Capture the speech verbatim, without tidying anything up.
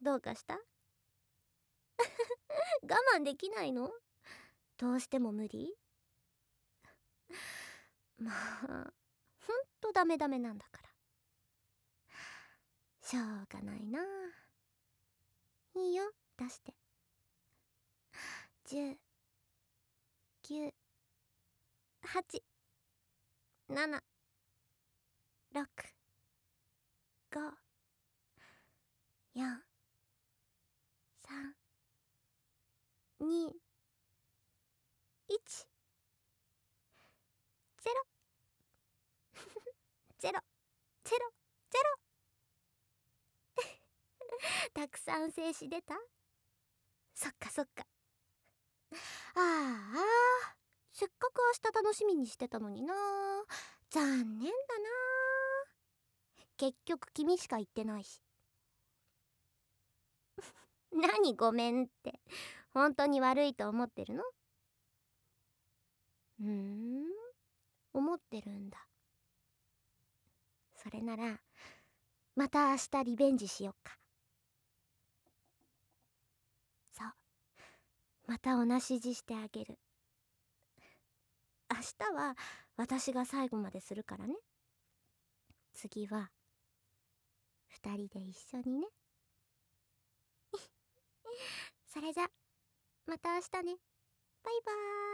どうかした？我慢できないの？どうしても無理？まあ、ほんとダメダメなんだから。しょうがないな。いいよ、出して。じゅう、きゅう、はち、なな、ろく、ご、よん、さん、に、いち、ゼロ、ゼロ、ゼロ、ゼロ。たくさん静止出た？そっかそっか。ああ、せっかく明日楽しみにしてたのにな。残念だな。結局君しか言ってないし。何ごめんって、本当に悪いと思ってるの？うーん、思ってるんだ。それならまた明日リベンジしよっか。そう、また同じ字してあげる。明日は私が最後までするからね。次は二人で一緒にね。それじゃまた明日ね。バイバーイ。